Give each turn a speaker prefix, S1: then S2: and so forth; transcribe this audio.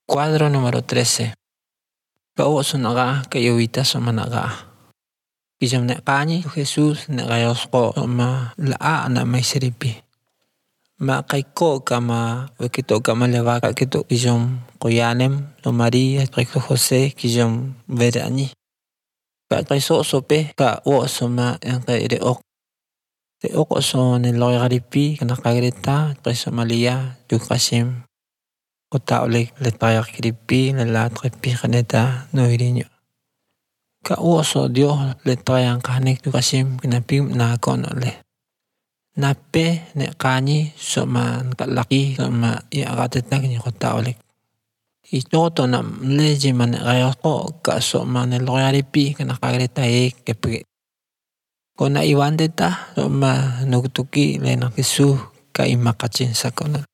S1: Cuadro número 13. Kao sunaga kayawita somanaga. Kijam nek kani Jesus nek kayos ko ma laa na may siripi. Ma kay ko kama wakito kama lewa kito kijam koyanem lo Maria kay ko Jose kijam verani. Ka kay sope ka o soma yang kay reok. Reok so ni loy garipi kana kagreta kay Somalia dukasim. Kota oleh letayak kiripi lelat repi kaneta noirinyo. Ka oso Dios letayang kahanik dukasim kinapim na kon oleh. Nape nek kani soman kalaki soma iakatet na kinyo kota oleh. Ito to na leji man kayoko ka soma neloyaripi kana kagreta kepe. Kona iwan deta soma nugtuki lena kisu ka imakachin sa kona.